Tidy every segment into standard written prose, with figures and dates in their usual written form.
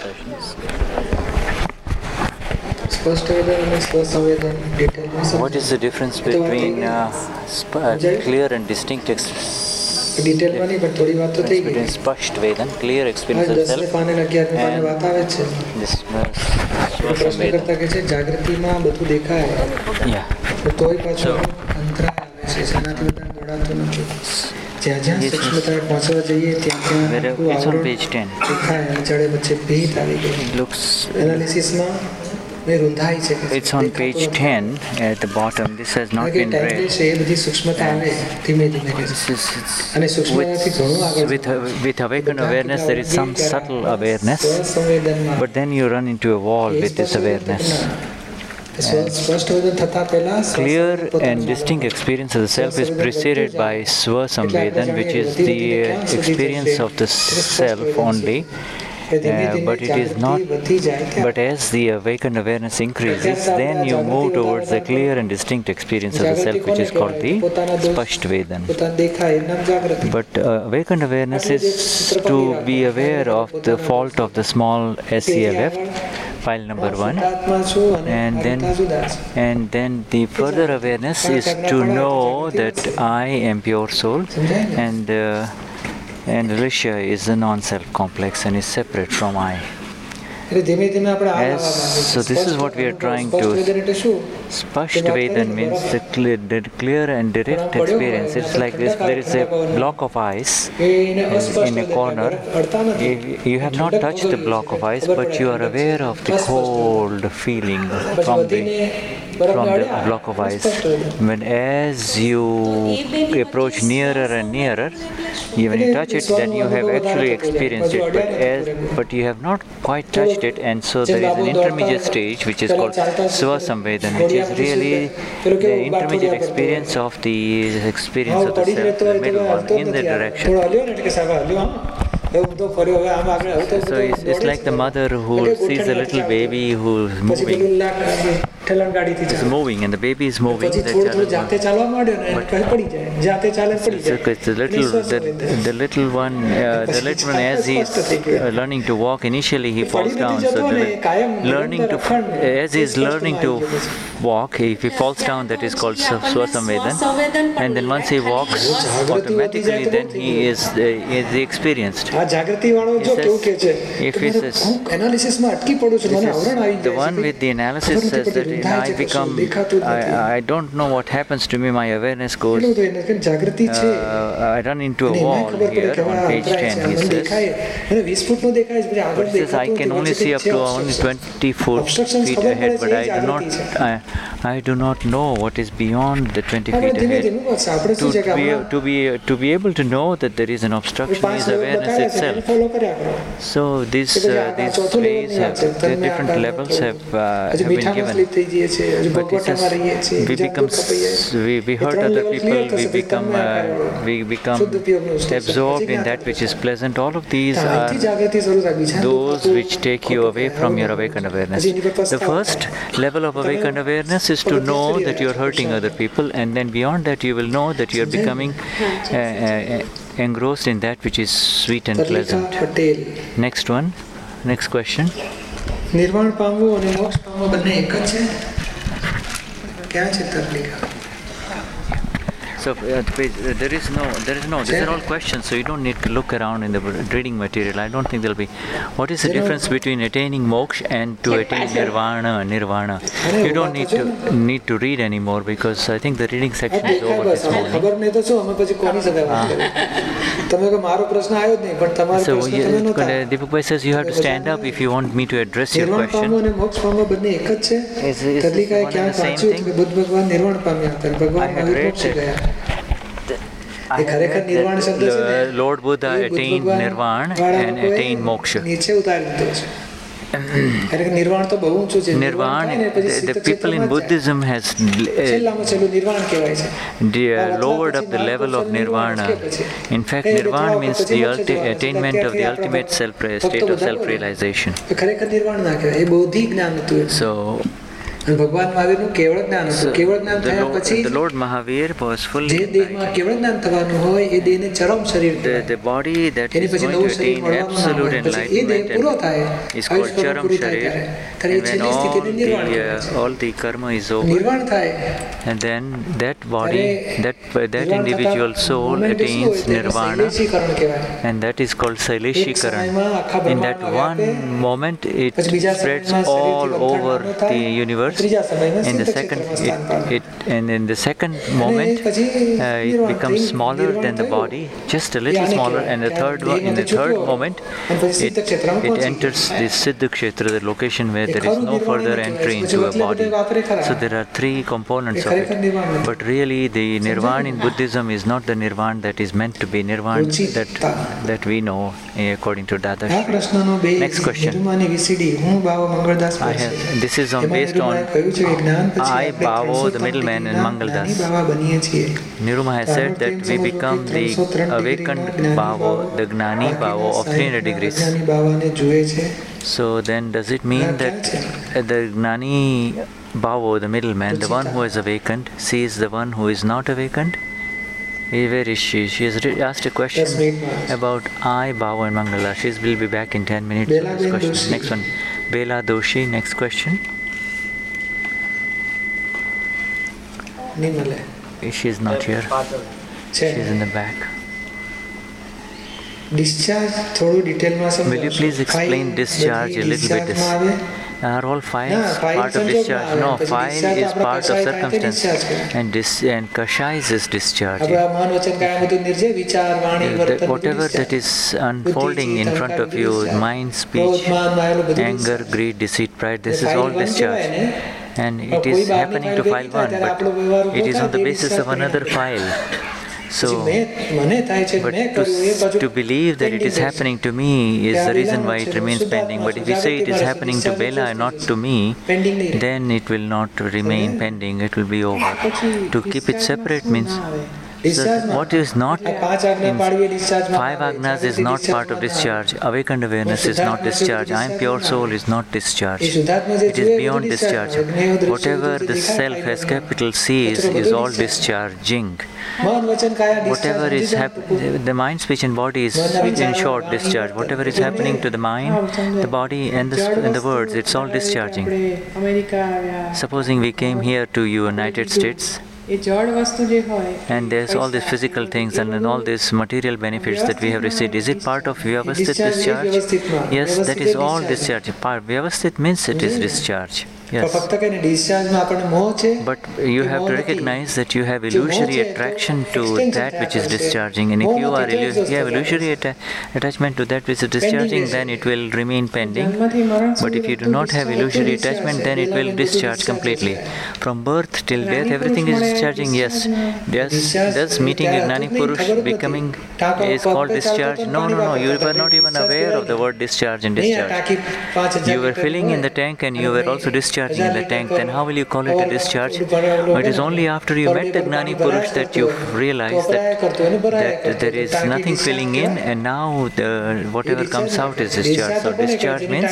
sessions. What is the difference between clear and distinct between Spasht Vedan, clear experience of self, and this Yeah. It's on page 10. It looks. It's on page 10 at the bottom. This has not been read. With awakened awareness, there is some subtle awareness, but then you run into a wall with this awareness. Clear and distinct experience of the self is preceded by Swasamvedan, which is the experience of the self only. But it is not. But as the awakened awareness increases, then you move towards the clear and distinct experience of the self, which is called the Spasht Vedan. But awakened awareness is to be aware of the fault of the small SEL left, file number 1, and then the further awareness is to know that I am pure soul, and Risha is a non-self complex and is separate from I. So this is what we are trying to. Spasht Vedan means the clear and direct experience. It's like this: there is a block of ice in a corner. You have not touched the block of ice, but you are aware of the cold feeling from the block of ice. When as you approach nearer and nearer, when you touch it, then you have actually experienced it. But you have not quite touched it, and so there is an intermediate stage which is called Swasamvedan, which is really the intermediate experience of the self, the middle one, in the direction. So it's like the mother who sees a little baby who is moving. It's moving, and the baby is moving. The little one, as he is learning to walk, initially he falls down. So as he is learning to walk, if he falls down, that is called Swasamvedan. And then once he walks, automatically then he is experienced. If he says, the one with the analysis says that I don't know what happens to me, my awareness goes, I run into a wall here on page 10, he says. But he says, I can only see up to only 20 feet ahead, but I do not know what is beyond the 20 feet ahead. To be able to know that there is an obstruction is awareness itself. So these ways the different levels have been given. But it says we hurt other people, we become absorbed in that which is pleasant. All of these are those which take you away from your awakened awareness. The first level of awakened awareness is to know that you are hurting other people, and then beyond that you will know that you are becoming engrossed in that which is sweet and pleasant. Next one. Next question. નિર્વાણ પામવું અને મોક્ષ પામવું બંને એક જ છે? ક્યાં છે Tarlika? So there is no. These are all questions, so you don't need to look around in the reading material. I don't think there'll be. What is the difference between attaining moksha and to attain nirvana? You don't need to read anymore, because I think the reading section is over this morning. So Deepak Bhai says you have to stand up if you want me to address your question. Is one and the same thing? I have read that Lord Buddha attained nirvana and attained moksha. Nirvana, the people in Buddhism has lowered up the level of nirvana. In fact, nirvana means the attainment of the ultimate state of self-realization. So ભગવાન મહાવીરનું કેવળ જ્ઞાન હતું. કેવળ જ્ઞાન થયા પછી the Lord Mahavir was fully જે દેહમાં કેવળ જ્ઞાન થવાનું હોય એ દેહને ચરમ શરીર કહેવાય. the body that any is પછી going નવું to શરીર attain મળવાનું ના absolute હોય. પછી એ દેહ પૂરો enlightenment થાય, is called આયુષ્ય Charam પૂરું થાય Sharir. ત્યારે એ And when છેલ્લી સ્થિતિને નિર્વાણ કહેવાય છે. all the karma is over, નિર્વાણ થાય and then that body, that નિર્વાણ individual થતા soul moment એ શું હોય? attains તેને nirvana, શૈલેષીકરણ કહેવાય. and that is called એક Saileshikaran. સમયમાં આખા In that બ્રહ્માંડમાં one વ્યાપે, moment, it પછી બીજા spreads સમયમાં all શરીરથી over બંધાણ થાય, the universe. ત્રીજા સમયમાં In the સિદ્ધ second, ક્ષેત્રમાં સ્થાન પામે. and in the second અને moment, પછી it નિર્વાણ becomes થયું, smaller નિર્વાણ than the થયું. body, just a A little આને smaller. કહેવાય. And the કે third one, in the દેહમાંથી third છૂટ્યો moment, અને પછી સિદ્ધ ક્ષેત્રમાં it પહોંચી enters ગયો. the Siddha Kshetra, the location where A there is ખરું no નિર્વાણ further એને entry કહેવાય. into a પછી body. બધે વાપરે ખરા. So there are three components A of ખરેખર નિર્વાણ it. નથી. But really, the nirvana in Buddhism is not the nirvana that is meant to be nirvana Ruchita. that we know according to આ Dadashri. પ્રશ્નનો બે Next question. નિરૂમાની VCD હું ભાવ Mangaldas I પાસે. have, this is એમાં based નિરૂમાએ on કહ્યું છે કે જ્ઞાન પછી I, આપણે Bhavo, 303 the middleman, and ડિગ્રીના Mangaldas. જ્ઞાની બાવા બનીએ છીએ. Niruma has said that we become the awakened Bhavo, the Gnani Bhavo of 300 degrees. જ્ઞાની બાવાને જુએ છે. So then does it mean that the Gnani Bhavo, the middleman, the one who is awakened, sees the one who is not awakened? Where is she? She has asked a question about I, Bhavo and Mangala. She will be back in 10 minutes for this question. Next one. Bela Doshi, next question. નિમલે She is not here. She છે. is in the back. Discharge થોડું ડિટેલમાં સમજાવો. Will you please explain discharge a little bit? ડિસ્ચાર્જમાં આવે. Are all five No, five part of સંજોગમાં discharge? આવે. No, પછી five discharge is આપણે part of કશાય થાય તે circumstance. discharge કહેવાય. And kashais is discharge. આપણે આ મન વચન કાયા બધું નિર્જય વિચાર વાણી વર્તન બધું Whatever discharge. that is unfolding in front of you, mind, speech, ક્રોધ, માન, માયેલું બધું anger, discharge. greed, deceit, pride, this is file all one discharge. કહેવાય ને. And પણ it કોઈ is બહારની happening ફાઇલ to ભેગી file થાય one, ત્યારે આપણો વ્યવહાર but ઊભો it is થાય on the તે basis of discharge another પરિણામ. file. પછી So, મને થાય છે but મેં કર્યું એ બાજુ to believe that it is pending happening to me is the reason why it remains pending. But if you say it is happening to Bela and not to me, pending નહીં રહે. then it will not remain pending, it will be over. To keep it separate means what is not આ પાંચ આજ્ઞા પાડવી એ dischargeમાં five આવે. agnas is Jagruti not part dischargeમાં of ના discharge. Awakened awareness is not discharge. I am pure soul is not discharge. એ શુદ્ધાત્મા જે It જુએ is A beyond બધું discharge. જ્ઞેય દૃશ્ય Whatever બધું જે the દેખાય self has ફાઇલમાં. capital sees કચરો is બધો all discharge. discharging. મન વચન કાયા discharge Whatever is સમજી જાઓ. happening, the mind, speech, and body is in short discharge. Whatever is happening to the mind, the body, and the words, it's all discharging. Supposing we came here to United States, and there's all these physical things and then all these material benefits that we have received. Is it part of Vyavasthit discharge? Yes, that is all discharge. Vyavasthit means it is discharge. Yes. ફક્ત કઈને dischargeમાં આપણને મોહ છે. But you have to recognize that you have illusory attraction to that which is discharging. And if you have illusory attachment to that which is discharging, then it will remain pending. But if you do not have illusory attachment, then it will discharge completely. From birth till death, everything is discharging. Yes. Does meeting a Gnani Purush becoming is called discharge? No. You were not even aware of the word discharge and discharge. You were filling in the tank and you were also discharging in the tank. Then how will you call it a discharge? It is only after you met the Gnani Purush that you realize that there is nothing filling in, and now whatever comes out is discharge. So discharge means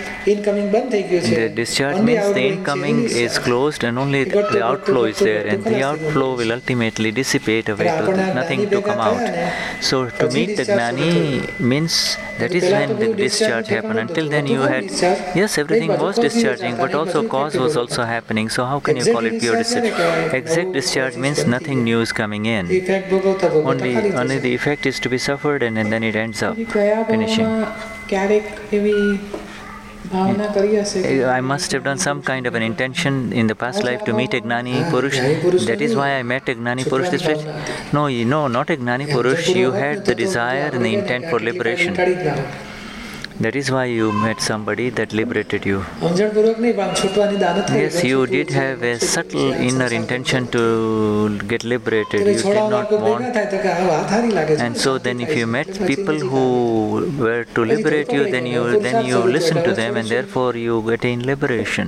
the incoming is closed and only the outflow is there, and the outflow will ultimately dissipate away to nothing to come out. So to meet the Gnani means that is when the discharge happened. Until then you had, yes, everything was discharging, but also cause was also happening. So how can you call it pure discharge? Exact discharge means nothing new is coming in. Only the effect is to be suffered, and then it ends up finishing. I must have done some kind of an intention in the past life to meet a Gnani Purush. That is why I met a Gnani Purush. No, not a Gnani Purush. You had the desire and the intent for liberation. That is why you met somebody that liberated you. Yes, you did have a subtle inner intention to get liberated. You did not want. And so then if you met people who were to liberate you, then you listen to them, and therefore you attain liberation.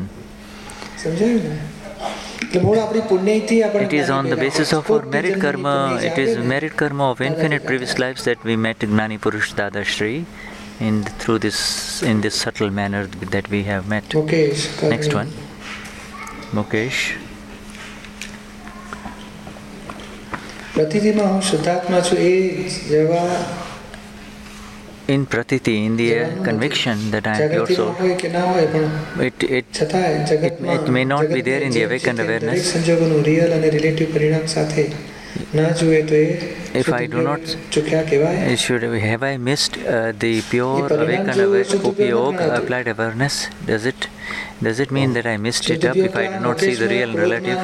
It is on the basis of our merit karma. It is merit karma of infinite previous lives that we met Gnani Purush Dadashri. In this subtle manner that we have met. Okay. Next one. Mukesh. પ્રતિથિમાં હું શુદ્ધાત્મા છું એ જેવા in pratiti, in the conviction that I am pure soul, it may not be there in the awakened awareness. If I do not, have I missed the pure awakened upayog applied awareness? Does it mean that I missed it up if I do not see the real relative?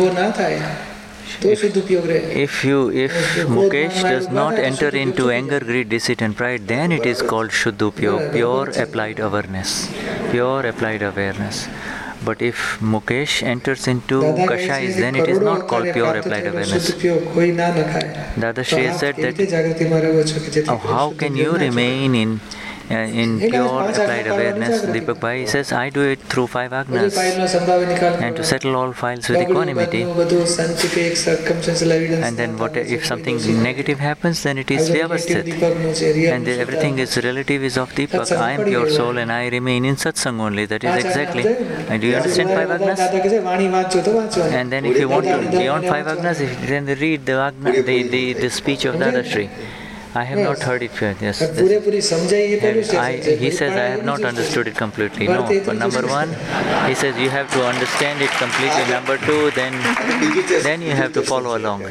If Mukesh does not enter into anger, greed, deceit and pride, then it is called Shuddhupyog, pure applied awareness. Pure applied awareness. But if Mukesh enters into Kashais, then it is not called pure applied awareness. Dada Shri said that, how can you remain in pure applied awareness? Deepak Bhai says, I do it through 5 agnas and to settle all files with equanimity. And then if something negative happens, then it is vyavasthit. And everything is relative is of Deepak. I am pure soul and I remain in satsang only. That is exactly. And do you understand 5 agnas? And then if you want to beyond 5 agnas, then read the speech of Dada Shri. I have not heard it yet. Yes. He says I have not understood it completely. No. But number 1, he says you have to understand it completely. Number 2, then you have to follow along.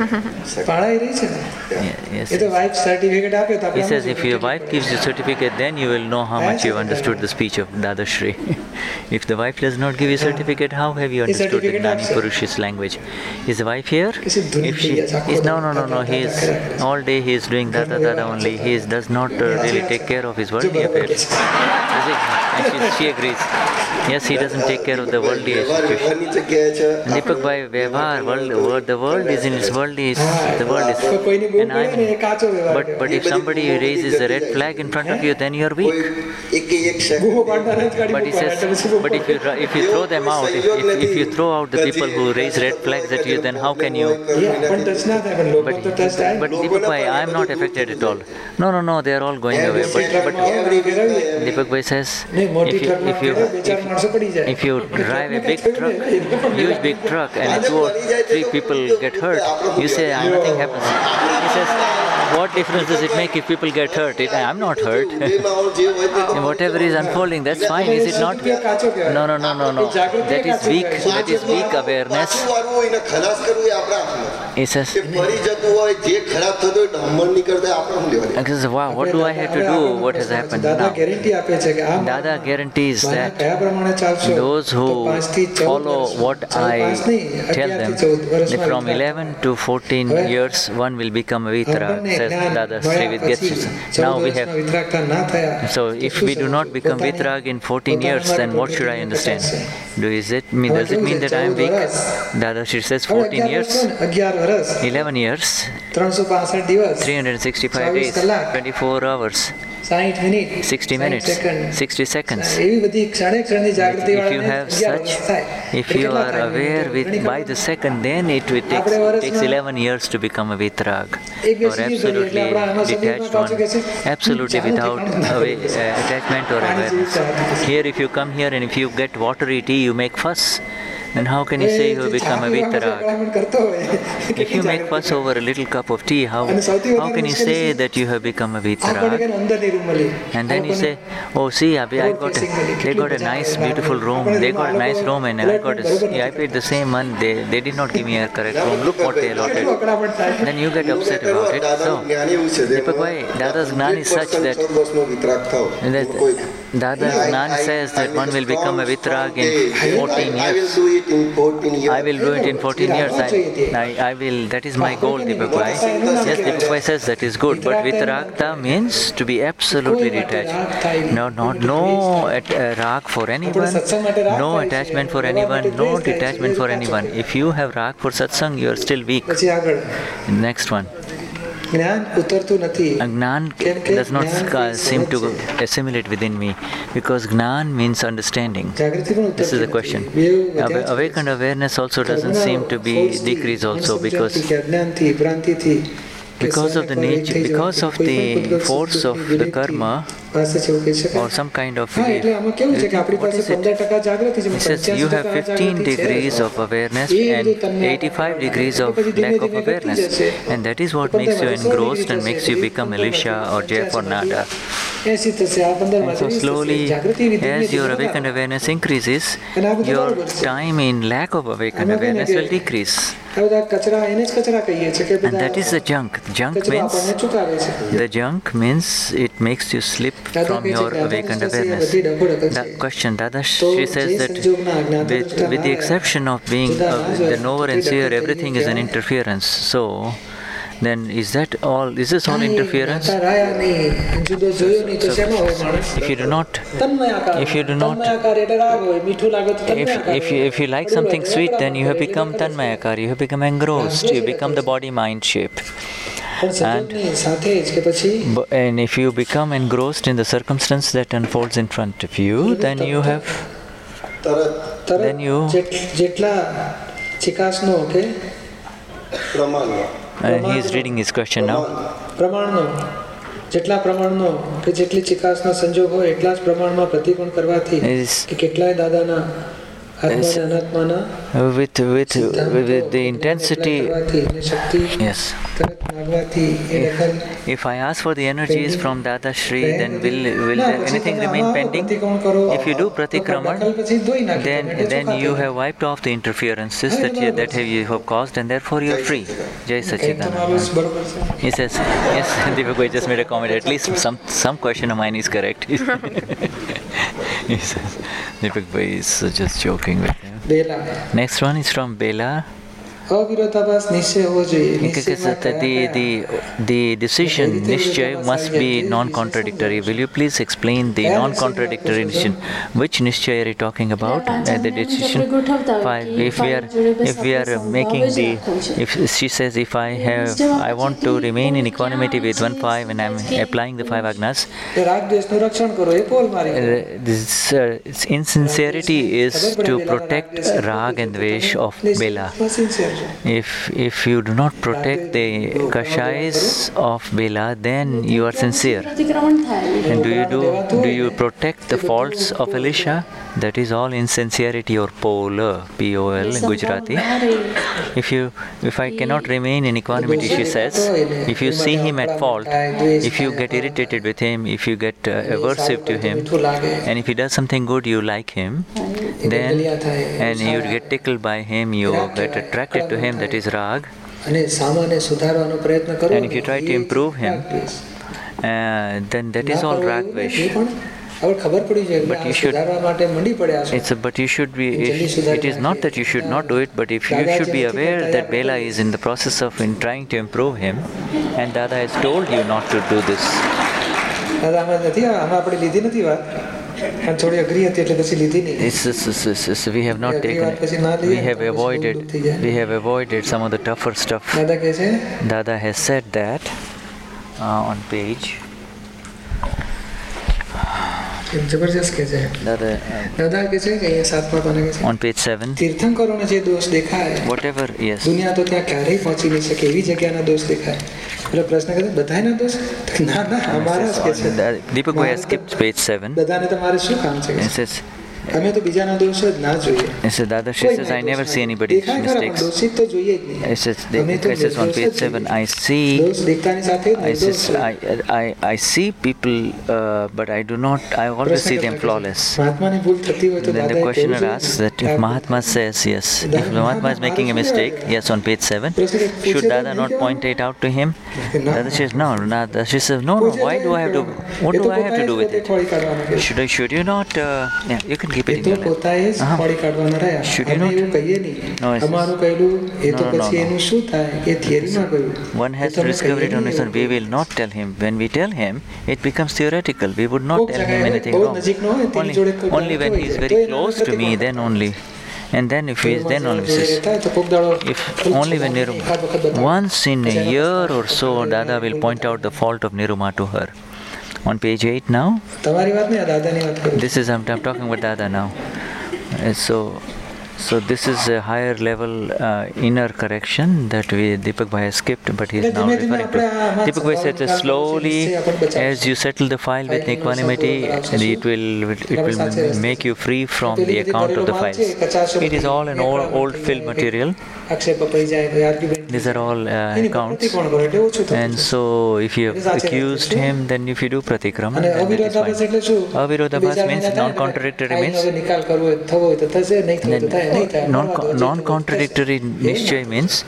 Yes. He says if your wife gives you certificate, then you will know how much you have understood the speech of Dada Shri. If the wife does not give you certificate, how have you understood the Gnani Purushi's language? Is the wife here? If she is, no. He is all day he is doing Dada only. He does not really take care of his worldly affairs. She agrees. Yes, he doesn't take care of the worldly situation. Deepak Bhai, the world is in its worldly. The world is. And but if somebody raises a red flag in front of you, then you are weak. But he says, but if you throw them out, if you throw out the people who raise red flags at you, then how can you? But Deepak Bhai, I am not affected at all. No, they are all going away. But Deepak Bhai says, if you drive a big truck, huge big truck, and 2 or 3 people get hurt, you say nothing happens. He says, what difference does it make if people get hurt? I'm not hurt. Whatever is unfolding, that's fine, is it not? No. That is weak awareness. He says, wow, what do I have to do? What has happened now? Dada guarantees that those who follow what I tell them, from 11 to 14 years, one will become a Vitra, says Dada Srivid Getchison. Now we have. So if we do not become Vitrag in 14 years, then what should I understand? Does it mean that I am weak? Dada Shri says 14 years, 11 years, 365 days, 24 hours, 60 minutes, 60 seconds. If you are aware by the second, then it takes 11 years to become a Vitrag, or absolutely detached one, absolutely without attachment or awareness. Here, if you come here and if you get watery tea, you make fuss. And how can you say you have become a Vitarag? If you make fuss over a little cup of tea, how can you say that you have become a Vitarag? And then you say, oh, see, they got a nice, beautiful room. They got a nice room, and I paid the same money. They did not give me a correct room. Look what they allotted. Then you get upset about it. So, Deepak Bhai, Dada's Gnan is such that Dada's Gnan says that one will become a Vitarag in 14 years. I will do it in 14 years. I will. That is my goal, Deepak Bhai. Yes, Deepak Bhai says that is good. But Vitaragta means to be absolutely detached. No rag for anyone, no attachment for anyone, no detachment for anyone. If you have rag for satsang, you are still weak. Next one. Gnan does not seem to assimilate within me, because Gnan means understanding. This is the question. Awakened awareness also doesn't seem to be decreased also, because because of the nature, because of the force of the karma or some kind of belief. What is it? It says you have 15 degrees of awareness and 85 degrees of lack of awareness, and that is what makes you engrossed and makes you become Elisha or Jeff or Nada. And so slowly, as your awakened awareness increases, your time in lack of awakened awareness will decrease. And that is the junk. The junk means it makes you slip from your awakened awareness. The question, Dada, she says that with the exception of being the knower and seer, everything is an interference. So, then is this all interference? If you like something sweet, then you have become tanmayakar, you have become engrossed, you become the body-mind shape. And if you become engrossed in the circumstance that unfolds in front of you, then you have and he is reading his question now. જેટલા પ્રમાણનો કે જેટલી ચિકાસનો સંજોગ હોય એટલા જ પ્રમાણમાં પ્રતિકોણ કરવાથી કે કેટલાય દાદાના આત્માના અનાત્માના with the intensity. Yes. If I ask for the energies from Dada Shri, then will there anything remain pending? If you do pratikraman, then you have wiped off the interferences that you have caused, and therefore you are free. Jai Sachidananda. He says, yes, Deepak Bhai just made a comment. At least some question of mine is correct. He says, Deepak Bhai is just joking with him. Next one is from Bela. The decision, Nishchay, must be non-contradictory. Will you please explain the non-contradictory decision? Which Nishchay are you talking about? The decision 5. If we are making if she says, if I want to remain in equanimity with 1-5 and I am applying the 5 agnas, insincerity is to protect rag and dvesh of Bela. If you do not protect the kashais of Bela, then you are sincere. And do you protect the faults of Elisha? That is all insincerity or pol, P-O-L in Gujarati. If I cannot remain in equanimity, she says, if you see him at fault, if you get irritated with him, if you get aversive to him, and if he does something good, you like him, then and you get tickled by him, you get attracted to him, that is rag. And if you try to improve him, then that is all rag dvesh. But you should. It is not that you should not do it, but if you should be aware that Bela is in the process of trying to improve him, and Dada has told you not to do this. We have not taken it. We have avoided some of the tougher stuff. Dada has said that on page. જબરજસ્ત કહે છે દાદા કહે છે કે અહીંયા 7મા પાને કહે છે on page 7 તીર્થંકરોને જે દોષ દેખાય whatever, yes, દુનિયા તો ત્યાં ક્યારેય પહોંચી નહીં શકે એવી જગ્યાના દોષ દેખાય. એટલે પ્રશ્ન કરે બધાયના દોષ? ના અમારા જ કે છે. Deepak Bhai has skipped page 7. બધાને તમારે શું કામ છે? It says અમે તો બીજાના દોષ જ ના જોઈએ. Dada, she says, I never see anybody's mistakes. દોષિત તો જોઈએ જ નહીં. It says on page 7, I see people, but I do not, I always see them flawless. Then the questioner asks that if Mahatma says, yes, if Mahatma is making a mistake, yes, on page 7, should Dada not point it out to him? Dada says, no. She says, no, why do I have to, what do I have to do with it? Should you not, you can keep it in your lap. Should you not? No, one has to discover it on his own. We will not tell him. When we tell him, it becomes theoretical. We would not tell him anything wrong. Only when he is very close to me, then only. And then if he is, then only says, if only when once in a year or so, Dada will point out the fault of Niruma to her. On page 8 now. This is I'm talking about Dada now. So So this is a higher level inner correction that Deepak Bhai has skipped, but he is now referring to. Deepak Bhai said that slowly, as you settle the file with equanimity, it will make you free from the account of the files. It is all an old fill material. These are all accounts. And so if you have accused him, then if you do pratikraman, then it is fine. Avirodhabhas means non-contradictory means. Non-contradictory nischay means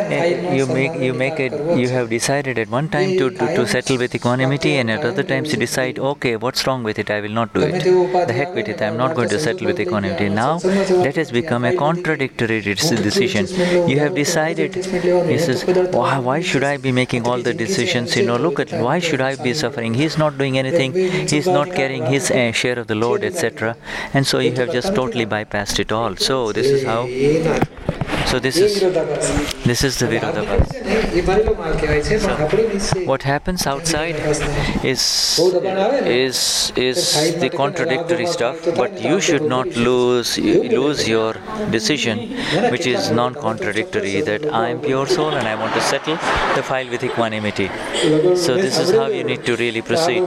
you have decided at one time to settle with equanimity, and at other times you decide, okay, what's wrong with it? I will not do it. The heck with it. I am not going to settle with equanimity. Now that has become a contradictory decision. You have decided. He says, why should I be making all the decisions? Look at why should I be suffering? He's not doing anything. He's not carrying his share of the load, etc. And so you have just totally bypassed it all. So this is how. So this is the Virodhabhas. So what happens outside is the contradictory stuff, but you should not lose your decision, which is non-contradictory, that I am pure soul and I want to settle the file with equanimity. So this is how you need to really proceed.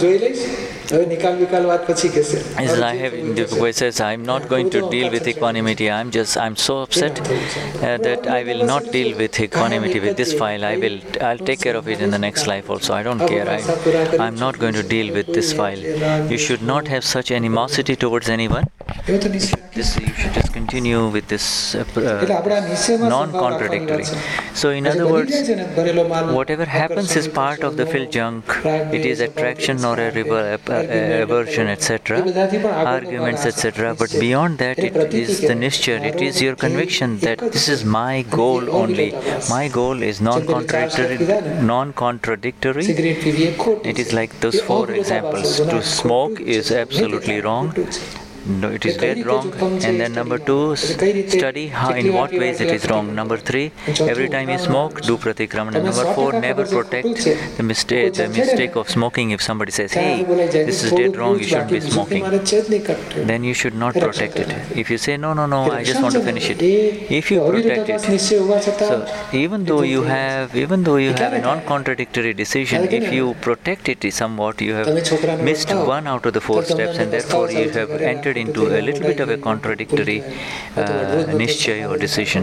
As I have, the boy says, I am not going to deal with equanimity. I'm so upset that I will not deal with equanimity with this file. I'll take care of it in the next life also. I don't care. I'm not going to deal with this file. You should not have such animosity towards anyone. You should just continue with this non-contradictory. So in other words, whatever happens is part of the filled junk. It is attraction or aversion, etc., arguments, etc. But beyond that, it is the nischay. It is your conviction that this is my goal only. My goal is non-contradictory. It is like those 4 examples. To smoke is absolutely wrong. No, it is dead wrong. And then number 2, study in what ways it is wrong. Number 3, every time you smoke, do pratikraman. And number 4, never protect the mistake of smoking. If somebody says, hey, this is dead wrong, you shouldn't be smoking, then you should not protect it. If you say, no, I just want to finish it. If you protect it, so even though you have a non-contradictory decision, if you protect it somewhat, you have missed 1 out of the 4 steps, and therefore you have entered into a little bit of a contradictory nischay or decision.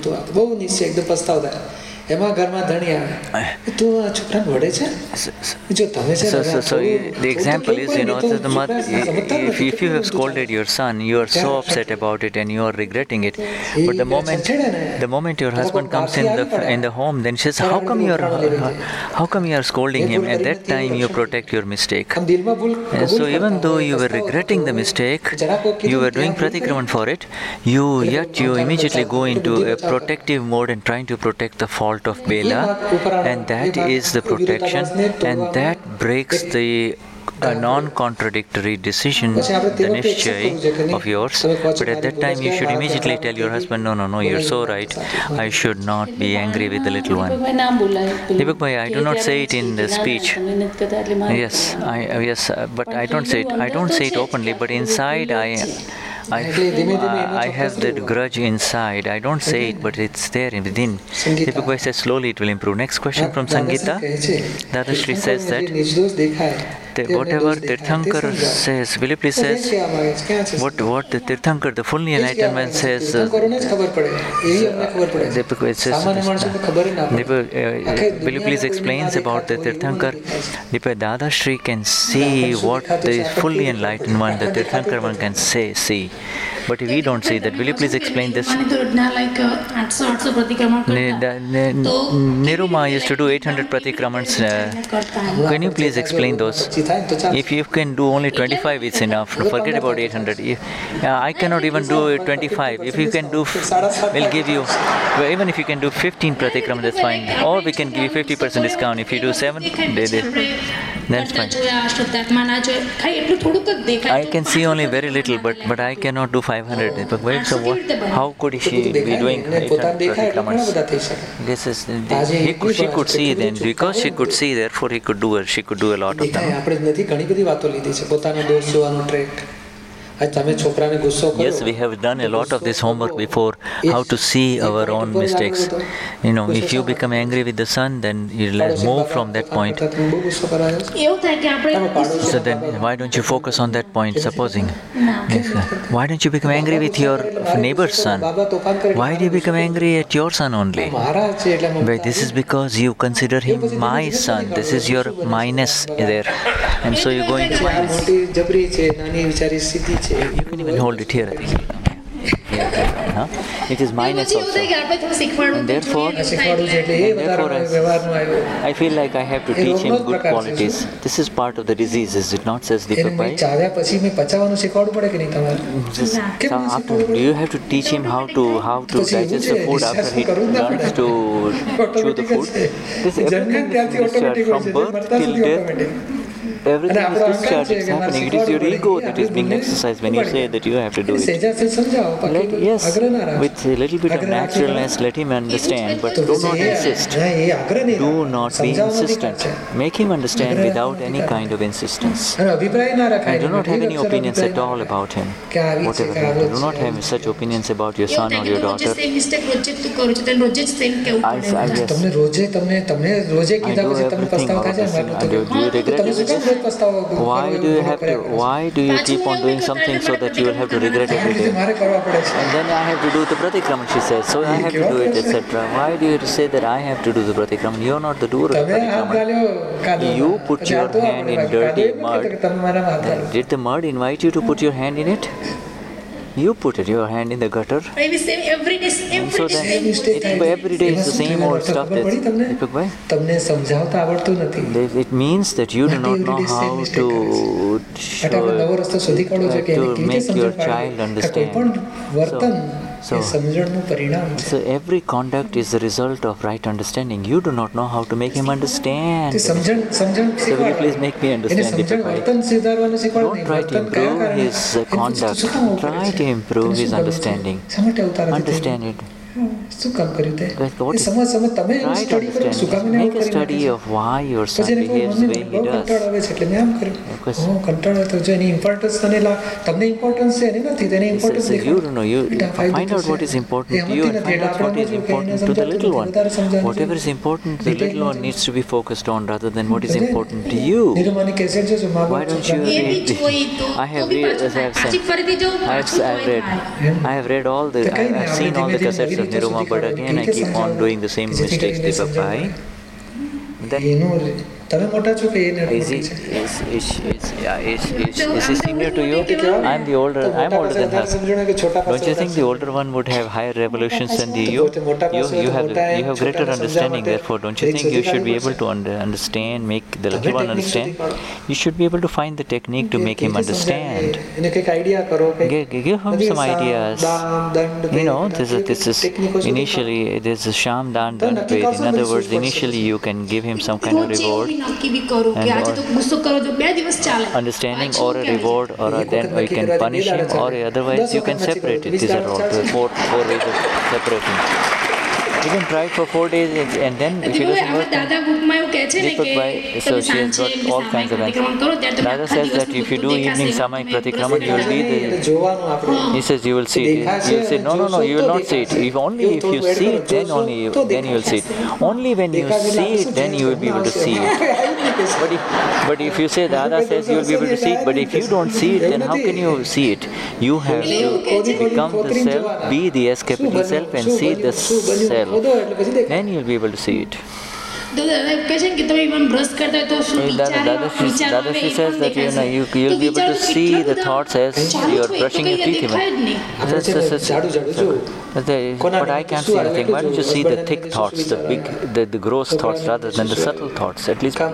So the example is, if you have scolded your son, you are so upset about it and you are regretting it. But the moment your husband comes in the home, then she says, how come you are scolding him? At that time you protect your mistake. And so even though you were regretting the mistake, you were doing pratikraman for it, you immediately go into a protective mode and trying to protect the fault of Bela, and that is the protection, and that breaks the non-contradictory decision, the nischay of yours. But at that time you should immediately tell your husband, no, you're so right, I should not be angry with the little one. Deepak Bhai, I do not say it in the speech. Yes, but I don't say it openly, but inside I have that grudge inside. I don't say it, but it's there within. Deepak Bhai says slowly it will improve. Next question from Sangeeta. Dadashri says that whatever Tirthankar says, will you please says what the Tirthankar, the fully enlightenment says, will you please explain about the Tirthankar? Dadashri can see what the fully enlightened one, the Tirthankar one can see. But we don't see that. Will you please explain this? Niruma used to do 800 pratikramans. Can you please explain those? If you can do only 25, it's enough. Forget about 800. I cannot even do 25. If you can do, we'll give you, even if you can do 15 pratikramans, that's fine. Or we can give you 50% discount. If you do 7, that's fine. I can see only very little, but I cannot do 500. So how could she be doing 800 pratikramans? This is she could see then, because she could see, therefore she could do a lot of them. Yes, we have done a lot of this homework before, how to see our own mistakes. If you become angry with the son, then you'll move from that point. So then, why don't you focus on that point, supposing? Yes. Why don't you become angry with your neighbor's son? Why do you become angry at your son only? But this is because you consider him my son. This is your minus there. And so you're going to minus. You can even hold it here, I think. It is minus also. And therefore, I feel like I have to teach him good qualities. This is part of the disease, is it not, says Deepak Bhai? Do you have to teach him how to digest the food after he learns to chew the food? This everything is discharged from birth till death. Everything is discharged, it's happening. It is your ego that is being exercised when you say that you have to do it. Yes, with a little bit of naturalness, let him understand, but do not insist. Do not be insistent. Make him understand without any kind of insistence. And do not have any opinions at all about him. Whatever. Do not have such opinions about your son or your daughter. I do everything all of this. Do you regret everything? Why do you keep on doing something so that you will have to regret every day? And then I have to do the pratikraman, she says, so I have to do it, etc. Why do you say that I have to do the pratikraman? You are not the doer of the pratikraman. You put your hand in dirty mud. Did the mud invite you to put your hand in it? You put your hand in the gutter. Every day, every day is the same old stuff. It means that you do not know how to make your child understand. So every conduct is the result of right understanding. You do not know how to make him understand. So will you please make me understand it, right? Don't try to improve his conduct. Try to improve his understanding. Understand it. Try to understand. Make a study of why your son behaves the way he does. You don't know. You find out what is important to you and find out what is important to the little one. Whatever is important to the little one needs to be focused on rather than what is important to you. Why don't you read? I have read all the. I have seen all the cassettes of Niruma, but again I keep on doing the same mistakes, Deepak Bhai. Is he senior to you? I'm older than her. Don't you think the older one would have higher revolutions than you? You have greater understanding, therefore don't you think you should be able to understand, make the little one understand? You should be able to find the technique to make him understand. Give him some ideas. This is initially there's a Sham Dan Dand Ved. In other words, initially you can give him some kind of reward. Understanding or a reward, or then you can punish him, or otherwise you can separate it. These are all the four ways of separating. You can try it for 4 days and then if it doesn't work, Deepak Bhai, so she has got all kinds of answers. Dada says that if you do evening Samayik Pratikraman, you will be he says you will see it. You will say, no, you will not see it. If you see it, then you will see it. Only when you see it, then you will be able to see it. But if you say, Dada says you will be able to see it, but if you don't see it, then how can you see it? You have to become the self, be the S capital self and see the self. Then you'll be able to see it. Dada says that you'll be able to see the thoughts as you're brushing your teeth even. But I can't see anything. Why don't you see the thick thoughts, the gross thoughts rather than the subtle thoughts? At least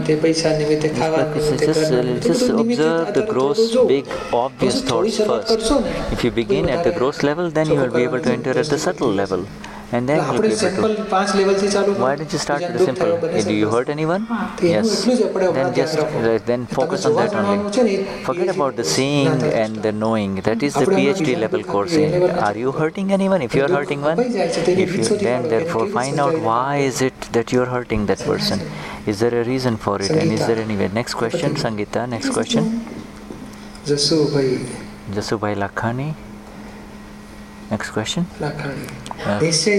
just observe the gross, big, obvious thoughts first. If you begin at the gross level, then you will be able to enter at the subtle level. And then you'll be able to. Why don't you start with the simple? Do you hurt anyone? Yes. Then focus on that only. Forget about the seeing and the knowing. That is the PhD level course. Are you hurting anyone? If you are hurting one, therefore find out why is it that you are hurting that person. Is there a reason for it? And is there any way? Next question, Sangeeta. Next question. Jasubhai Lakhani. Next question. Can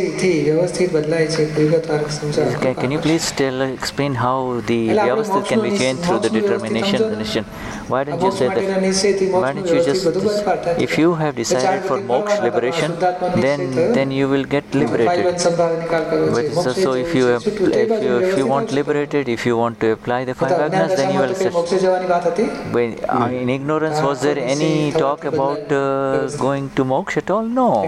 you please explain how the Vyavasthit can be changed through the determination? Why don't you say that? Why don't you just, if you have decided for moksha, liberation, then you will get liberated. So if you want liberated, if you want to apply the 5 agnas, then you will accept. In ignorance, was there any talk about going to moksha at all? No.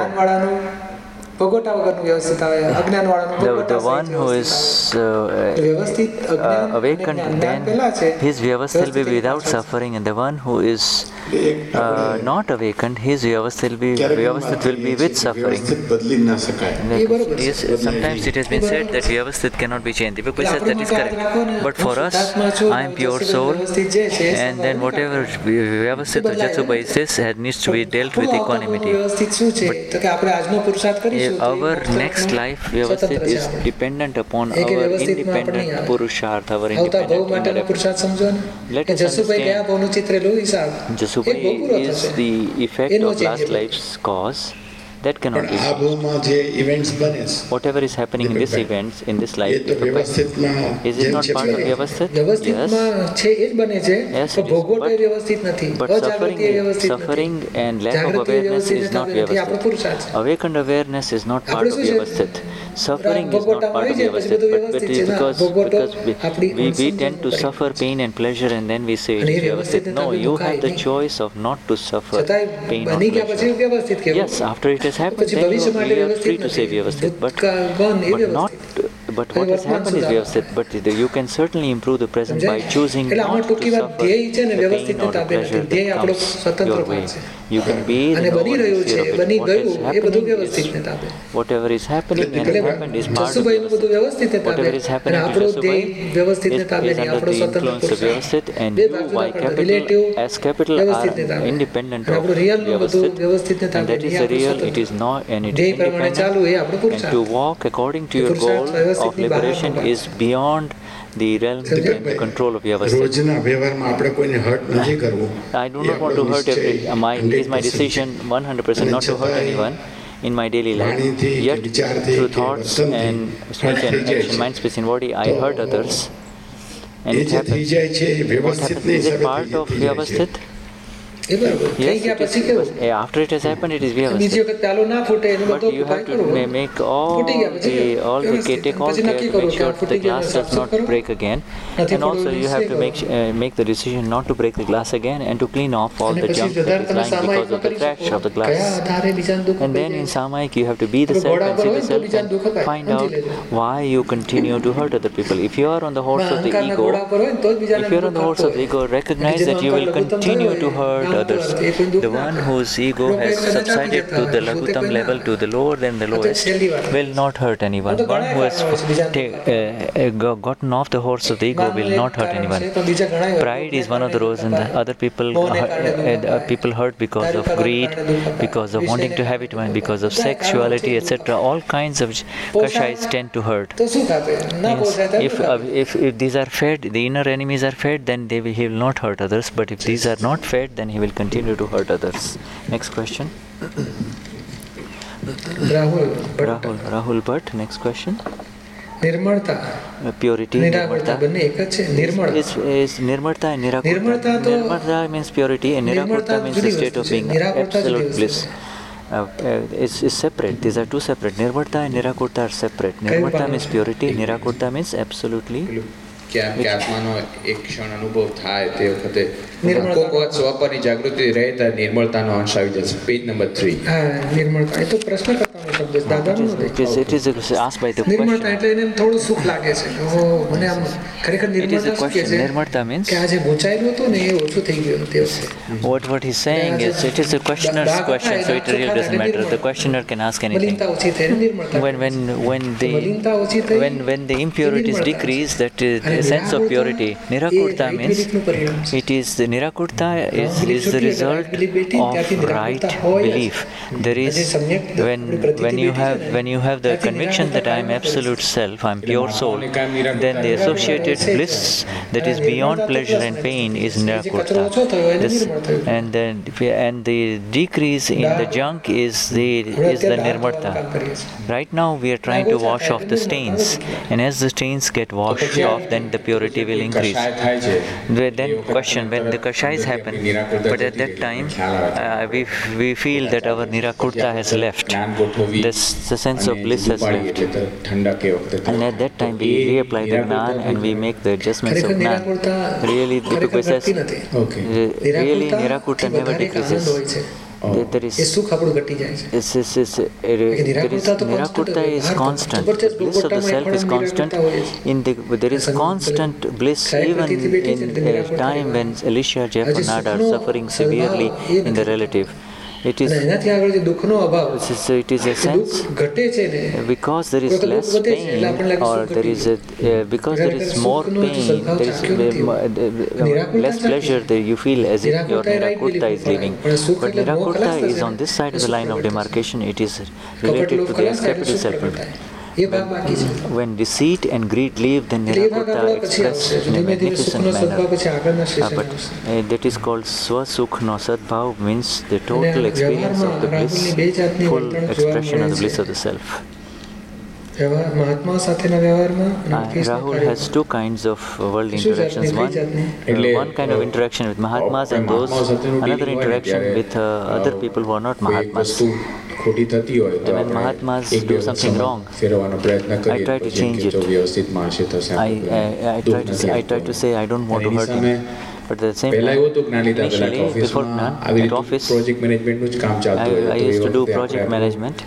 The one who is awakened, then his vyavasthit will be without suffering, and the one who is not awakened, his vyavasthit will be with suffering. Sometimes it has been said that vyavasthit cannot be changed. Because that is correct. But for us, I am pure soul, and then whatever vyavasthit or Jasubhai says needs to be dealt with equanimity. But our next life vyavasthit is dependent upon our independent purusharth, our independent intellect. Let us understand, Jasubhai is the effect of last life's cause. That cannot be changed. Whatever is happening in this events, in this life, is it not part of Vyavasthit? Yes, it is. But suffering and lack of awareness is not Vyavasthit. Awakened awareness is not part of Vyavasthit. Suffering is not part of Vyavasthit. But it is because we tend to suffer pain and pleasure, and then we say it is Vyavasthit. No, you have the choice of not to suffer pain or pleasure. Yes, after it has happened, then you are free to say Vyavasthit, but what has happened is Vyavasthit, but you can certainly improve the present by choosing not to suffer the pain or the pleasure that comes your way. You can be in the oversphere of it. Whatever is happening and happened is part of Vyavasthit. Whatever is happening to Jasubhai is under the influence of Vyavasthit, and you, by capital, as capital, are independent of Vyavasthit, and that is the real, it is not, and it is independent, and to walk according to your goal of liberation is beyond the realm and the control of Vyavasthit. I do not want to hurt it is my decision 100% not to hurt anyone in my daily life. Yet, through thoughts and speech and action, mind, speech and body, I hurt others. And it happens. What happens? Is it part of Vyavasthit? Yes, after it has happened, it is Vyavasthit. But you have to make all the take all care to make sure the glass does not break again. And also you have to make the decision not to break the glass again and to clean off all the junk that is lying because of the crash of the glass. And then in Samayik you have to be the self and see the self and find out why you continue to hurt other people. If you are on the horse of the ego, recognize that you will continue to hurt others. The one whose ego has subsided to the Lagutam level, to the lower than the lowest, will not hurt anyone. One who has gotten off the horse of the ego will not hurt anyone. Pride is one of the roads, and the other people hurt because of greed, because of wanting to have it, because of sexuality, etc. All kinds of kashais tend to hurt. If these are fed, the inner enemies are fed, then he will not hurt others. But if these are not fed, then he will continue to hurt others. Next question. Rahul Bhatt. Next question. Purity. Is Nirmalta and Nirakurta. Nirmalta means purity, and Nirakurta means the state of being absolute bliss. Is separate. These are two separate. Nirmalta and Nirakurta are separate. Nirmalta means purity. Nirakurta means absolutely. કે આત્માનો એક ક્ષણ અનુભવ થાય તે વખતે કોક વખત સ્વપરની જાગૃતિ રહે ત્યારે નિર્મળતાનો અંશ આવી જશે. Page number 3. નિર્મળતા એ તો પ્રશ્નકર્તાનો શબ્દ છે, દાદાનો નથી. It is asked by the question. નિર્મળતા એટલે એને થોડું સુખ લાગે છે. ઓ મને આમ ખરેખર નિર્મળતા શું કહે છે? નિર્મળતા means કે આ જે ગુંચાયેલું હતું ને એ ઓછું થઈ ગયું તે વખતે. What he's saying is, it is a questioner's question, so it really doesn't matter. The questioner can ask anything. When the impurities decrease, that is the sense of purity. Nirakurta means it is the Nirakurta is the result of right belief. There is when you have the conviction that I am absolute self, I am pure soul, then the associated bliss that is beyond pleasure and pain is Nirakurta. And the decrease in the junk is the Nirmata. Right now we are trying to wash off the stains, and as the stains get washed off, then the purity will increase. Then question, when the kashais happen, but at that time we feel that our Nirakurta has left, the sense of bliss has left, and at that time we reapply the Gnan and we make the adjustments of Gnan. Really, Deepak says, really Nirakurta never decreases. There is Nirakurta is constant. The bliss of the self is constant. There is constant bliss even in a time when Alicia Jayapurnada are suffering severely in the relative. It is a sense because there is less pain, or because there is more pain, there is less pleasure, that you feel as if your Nirakurta is leaving. But Nirakurta is on this side of the line of demarcation. It is related to the S capital self. When deceit and greed leave, then Nirakurta expressed in a magnificent manner. But that is called Swasukh no Sadbhav, means the total experience of the bliss, full expression of the bliss of the self. Rahul has two kinds of world interactions. One kind of interaction with Mahatmas, and another interaction with other people who are not Mahatmas. When Mahatmas do something wrong, I try to change it. I try to say I don't want to hurt him. But at the same time, initially, before Gnan, at office, I used to do project management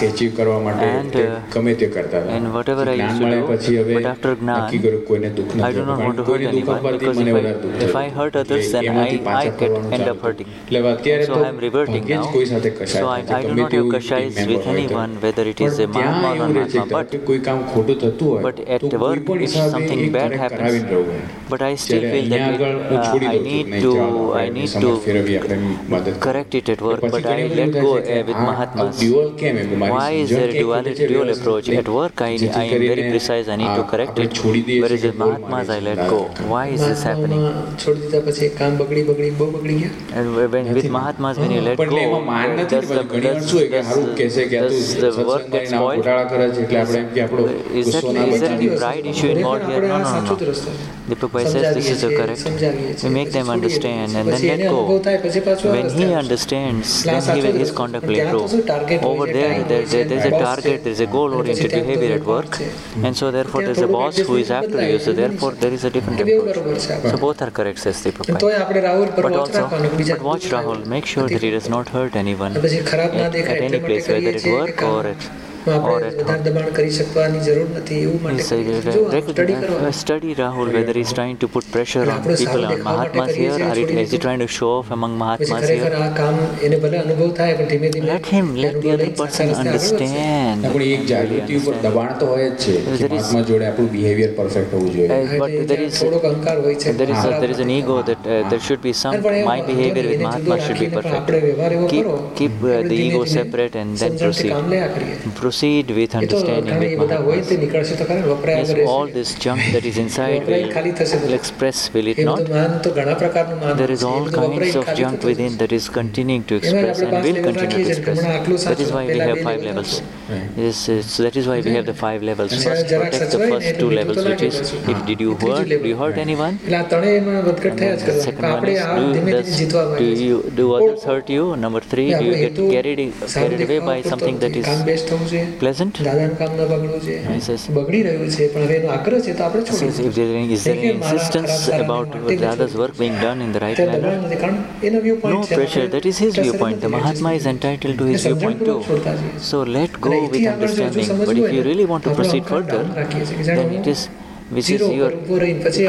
and whatever I used to do. But after Gnan, I do not want to hurt anyone, because if I hurt others, then I end up hurting. So I am reverting now. So I do not have kashais with anyone, whether it is a Mahatma or non-Mahatma. But at work, if something bad happens, but I still feel that I need to correct it at work, but I let go with Mahatmas. Why is there a dual approach? At work, I am very precise, I need to correct it, whereas with Mahatmas, I let go. Why is this happening? And with Mahatmas, when you let go, does the work get spoiled? Is there any pride issue involved here? No. Deepak Bhai says this is correct. We make them understand and then let go. When he understands, then his conduct will improve. Over there's a target, there's a goal-oriented behavior at work, and so therefore there's a boss who is after you, so therefore there is a different approach. So both are correct, says Deepak Bhai. But watch Rahul, make sure that he does not hurt anyone at any place, whether at work or at home. Study Rahul, whether he's trying to put pressure on people, on Mahatmas here, or is he trying to show off among Mahatmas here? Let the other person understand. But there is an ego that there should be some, my behavior with Mahatma should be perfect. Keep the ego separate and then proceed with understanding with Mahatmas. Yes, all this junk that is inside will express, will it not? There is all kinds of junk within that is continuing to express and will continue to express. That is why we have 5 levels. Yes, so that is why we have the 5 levels. First, protect the first 2 levels, which is, do you hurt anyone? And the second one is, do others hurt you? Number 3, do you get carried away by something that is pleasant? Says, if is there any insistence about the other's work being done in the right manner? No pressure, that is his viewpoint. The Mahatma is entitled to his viewpoint too. So let go with understanding. But if you really want to proceed further, then it is, which is your, because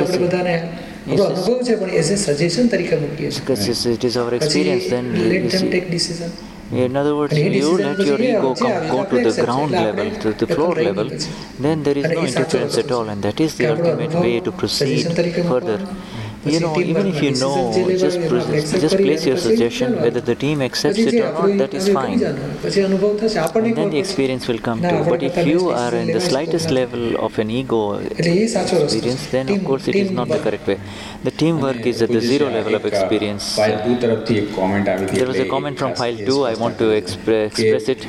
it is our experience, then in other words, you let your ego go to the ground level, to the floor level, then there is no interference at all, and that is the ultimate way to proceed further. You know, even if you know, just place your suggestion. Whether the team accepts it or not, that is fine. And then the experience will come too. But if you are in the slightest level of an ego experience, then of course it is not the correct way. The teamwork is at the zero level of experience. There was a comment from file 2. I want to express it.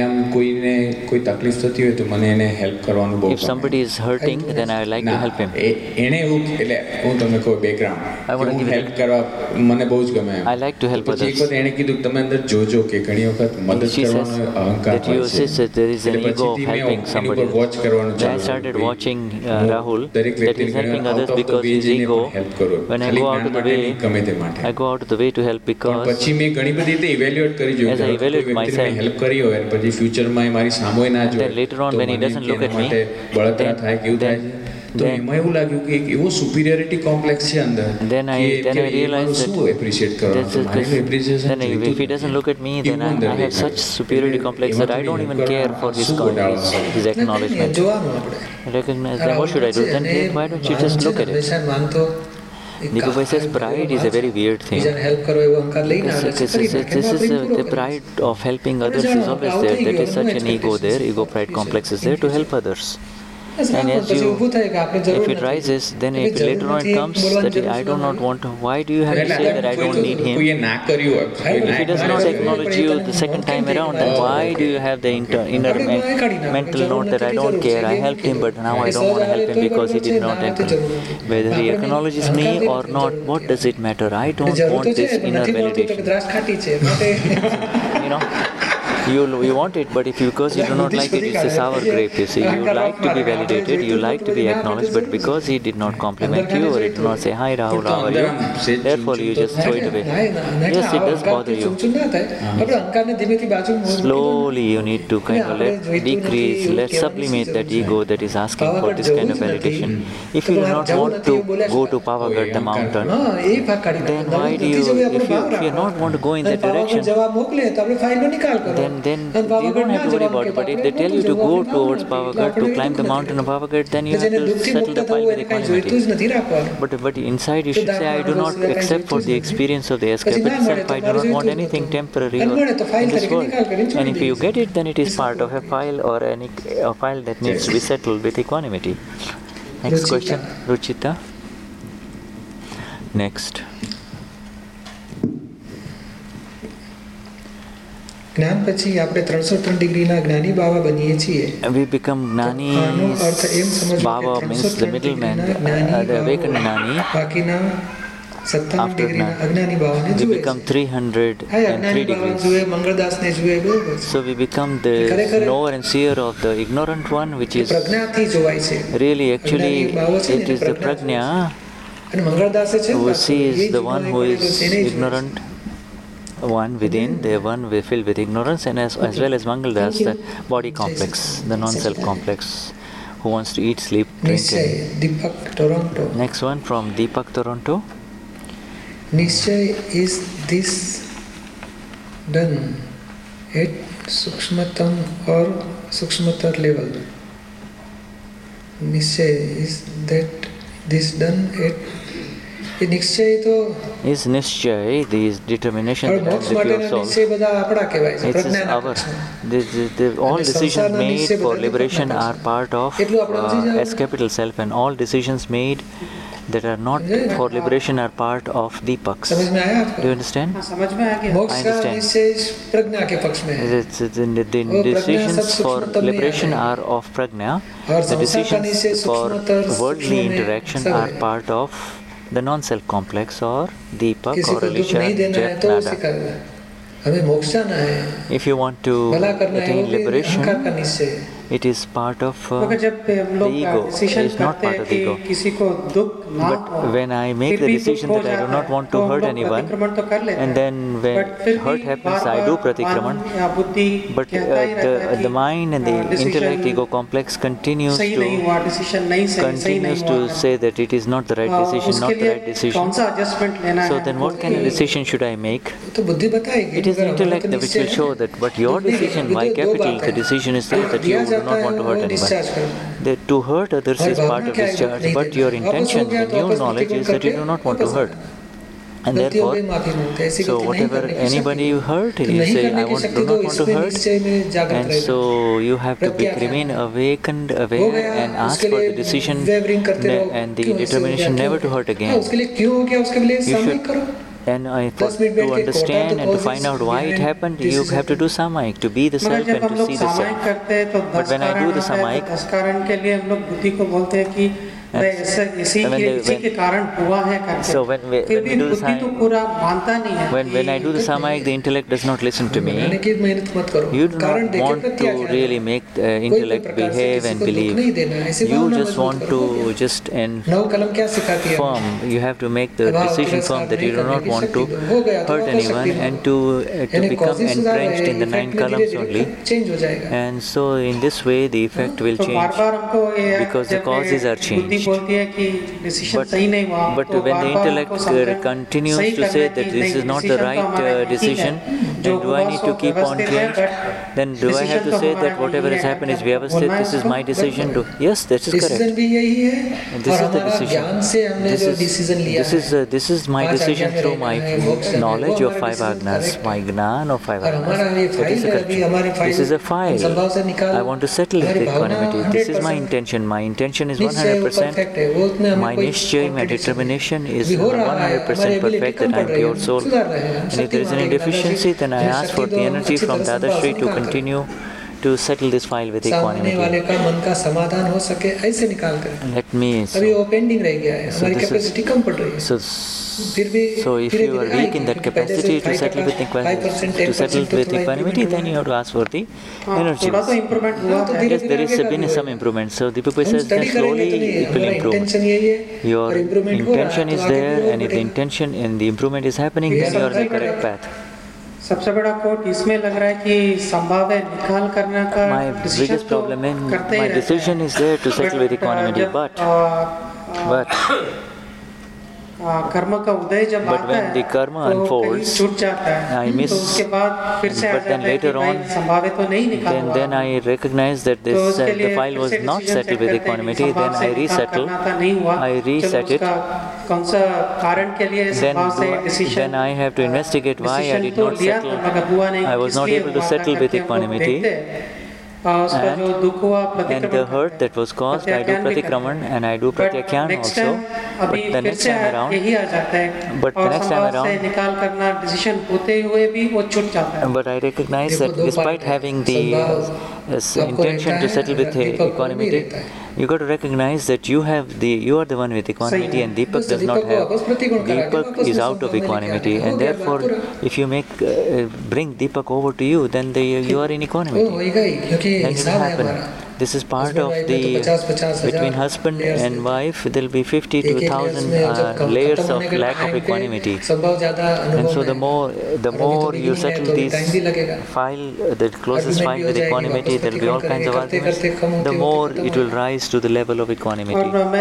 If somebody is hurting, then I like to help him. I want to give help. I like to help others. She says that you insist that there is an ego of helping somebody. Then I started watching Rahul, that he's helping others because his ego. When I go out of the way, I go out of the way to help because as I evaluate myself, then later on when he doesn't look at me, then I realize that if he doesn't look at me, then I have such superiority complex that I don't even care for his acknowledgement. Recognize, then what should I do? Then why don't you just look at it? Deepak says pride is a very weird thing. The pride of helping others is always there. That is such an ego there. Ego pride complex is there to help others. And as if it rises, then if later on it comes that I do not want to, why do you have to say that I don't need him? If he does not acknowledge you the second time around, then why do you have the inner mental note that I don't care, I helped him but now I don't want to help him because he did not enter. Whether he acknowledges me or not, what does it matter? I don't want this inner validation. You know? You want it, but because you do not like it, it's a sour grape, you see. You like to be validated, you like to be acknowledged, but because he did not compliment you or he did not say, hi Rahul, how are you? Therefore, you just throw it away. Yes, it does bother you. Slowly, you need to kind of let sublimate that ego that is asking for this kind of validation. If you do not want to go to Pavagadh, the mountain, then why do you, if you not want to go in that direction, then you don't have to worry about it. But if they tell you to go towards Pavagadh, to climb the mountain of Pavagadh, then you have to settle the file with equanimity. But inside you should say, I do not accept for the experience of the escape itself. I do not want anything temporary in this world. And if you get it, then it is part of a file or a file that needs to be settled with equanimity. Next question, Ruchita. Next. જ્ઞાન પછી આપણે 303 ડિગ્રીના જ્ઞાની બાવા બનીએ છીએ. We become Gnani. Baba means the middleman, the awakened Gnani. બાકીના 57 ડિગ્રીના અજ્ઞાની બાવાને we become 303 degrees. મંગળદાસને જુએ બરોબર. So we become the knower and seer of the ignorant one, which is really actually it is the prajna who sees the one who is ignorant. One within, the one filled with ignorance, and as well as Mangaldas, the body complex, the non-self complex, who wants to eat, sleep, drink. Deepak, Toronto. Next one from Deepak, Toronto. Nischay, is this done at Sukshmatam or Sukshmatar level? Nischay, is that this done at નિશ્ચય તો is nischay, this determination that the pure soul. All decisions made for liberation are part of S capital self, and all decisions made that are not for liberation are part of Deepaks. Do you understand? I understand. The decisions for liberation are of prajna. The decisions for worldly interaction are part of the non-self complex or Deepak or Alisha Jatnada. If you want to attain liberation, it is part of the ego. It is not part of the ego. But when I make the decision that I do not want to hurt anyone, and then then when hurt happens, I do pratikraman, but the mind and the intellect ego complex continues to say that it is not the right decision, not the right decision. So then what kind of decision should I make? It is the intellect which will show that, but your decision, Y capital, the decision is that you do not want to hurt anyone. To hurt others is part of discharge, but your intention, the new knowledge is that you do not want to hurt. And therefore, so whatever anybody you hurt, you say, I do not want to hurt. And so you have to remain awakened, aware, and ask for the decision and the determination never to hurt again. You should, and to understand and to find out why it happened, you have to do samayik, to be the self and to see the self. But when I do the samayik, so when I do the samayik, the intellect does not listen to me. You do not want to really make the intellect behave and believe. You just want to just firm. You have to make the decision firm that you do not want to hurt anyone and to become entrenched in the 9 columns only. And so in this way the effect will change because the causes are changed. But when the intellect continues to say that this is not the right decision, then do I need to keep on change? Then do I have to say that whatever has happened is vyavasthit, this is my decision? Yes, that is correct. And this is the decision. This is my decision through my knowledge of 5 agnas, my gnan of 5 agnas. That is the correction. This is a file. I want to settle with equanimity. This is my intention. My intention is 100%. My nischay, my determination is 100% perfect that I am pure soul. And if there is any deficiency, then I ask for the energy from Dadashri to continue to settle this file with equanimity. Let me. So if you are weak in that capacity to settle with equanimity, then you have to ask for the energy. Yes, there has been some improvement. So Deepak says that slowly it will improve. Your intention is there, and if the intention and the improvement is happening, then you are on the correct path. सबसे बड़ा coat इसमें लग रहा है कि संभाव्य निकाल करने का My biggest problem in my decision is there to settle with equanimity, but कर्म का उदय जब आता when the karma unfolds, I miss. But then later on, then I recognize that the file was not settled with equanimity. Then I resettle. I reset it. Then I have to investigate why I did not settle. I was not able to settle with equanimity. And the hurt that was caused, I do pratikraman and I do pratyakyan also. But the next time around, but I recognize that despite having the intention to settle with equanimity, you got to recognize that you are the one with equanimity and Deepak does not have. Deepak is out of equanimity, and therefore if you bring Deepak over to you, then you are in equanimity. Then it will happen. This is part of the, between husband and wife, there will be 50 to 1,000 layers of lack of equanimity. And so the more you settle this file, the closest file with equanimity, there will be all kinds of arguments, the more it will rise to the level of equanimity.